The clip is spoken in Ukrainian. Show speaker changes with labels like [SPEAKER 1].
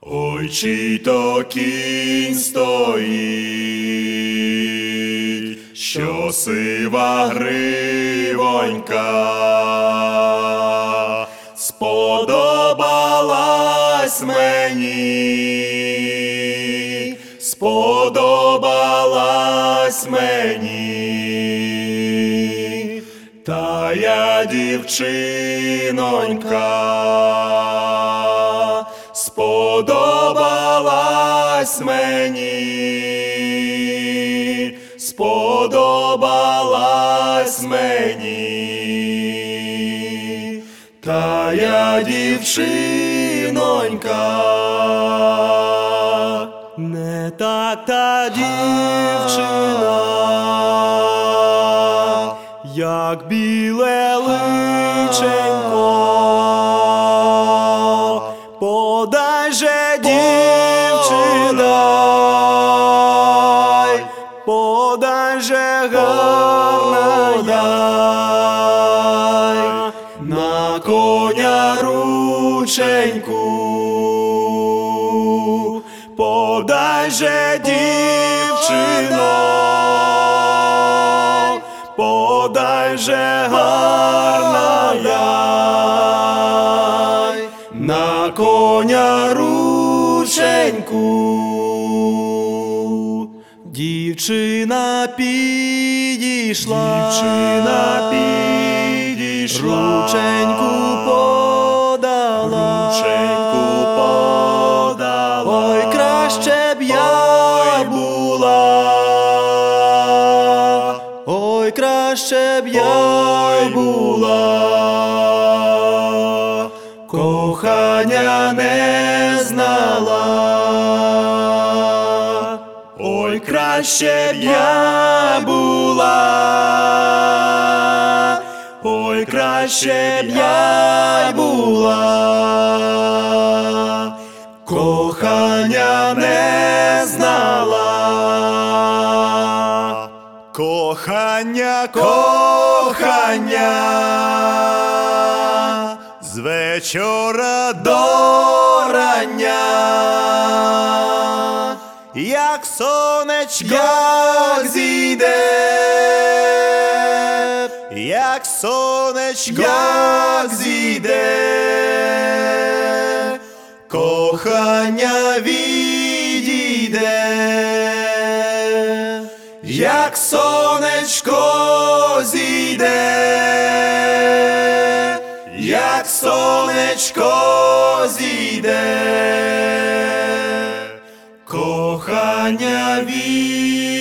[SPEAKER 1] Ой, чий то кінь стоїть, що сива гривонька сподобалась мені, сподобалась мені, та я дівчинонька. Сподобалась мені, сподобалась мені, та я дівчинонька.
[SPEAKER 2] Не так та дівчина, як біле личенько. Подай же, дівчина, подай же, гарна яй, на коня рученьку. Подай же, дівчино, подай же, гарна яй, на коня рученьку. Дівчина підійшла,
[SPEAKER 1] Дівчина підійшла,
[SPEAKER 2] рученьку подала,
[SPEAKER 1] рученьку подала.
[SPEAKER 2] ой, краще б я була, ой, краще б я була, кохання не знала.
[SPEAKER 1] Ой, краще б я була, ой, краще б я була, кохання не знала. Кохання, кохання, з вечора до рання, як сонечко, як зійде, як сонечко, як зійде, кохання відійде, як сонечко зійде, як сонечко зійде, кохання відійде.